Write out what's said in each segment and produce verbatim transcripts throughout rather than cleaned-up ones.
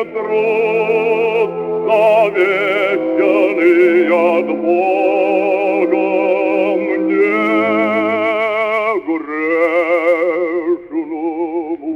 труд, завещанный от Бога мне грешному.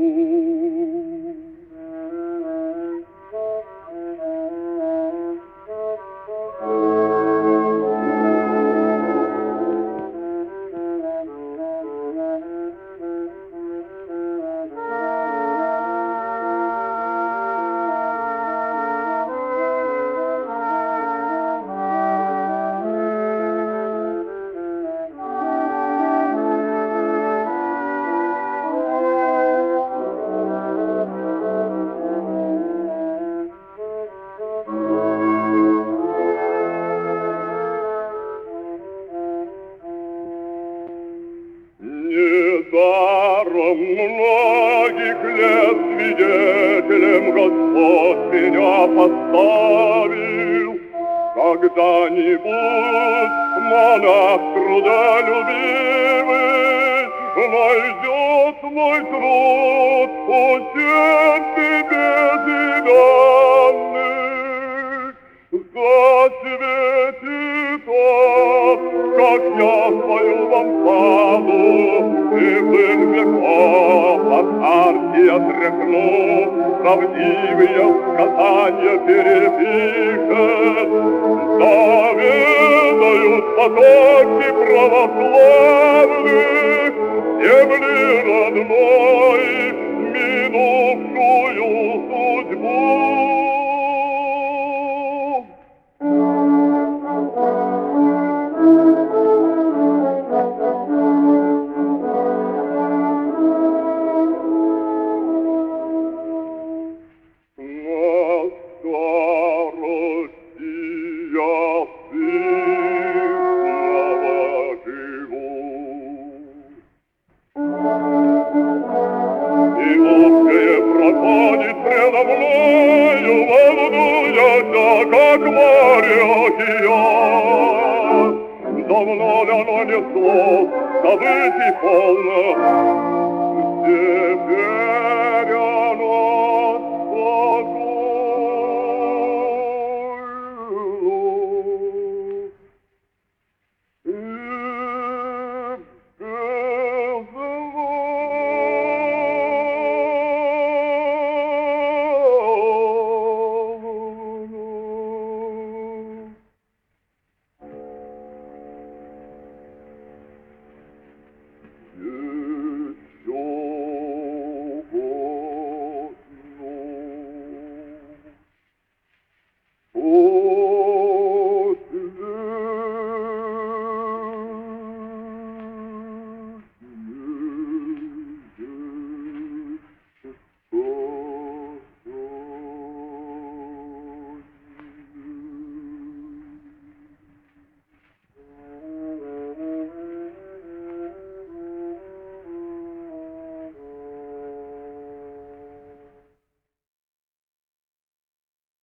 Недаром многих лет свидетелем Господь меня поставил. Когда-нибудь монах трудолюбивый найдет мой труд учебный безымянный. Засветит он, как я свою лампаду, и пыль веков от арки отряхну, правдивые сказания перепишет. Заведают потоки православных земли родной минувшую судьбу. Как море океан, давно ли оно несло, событий полно,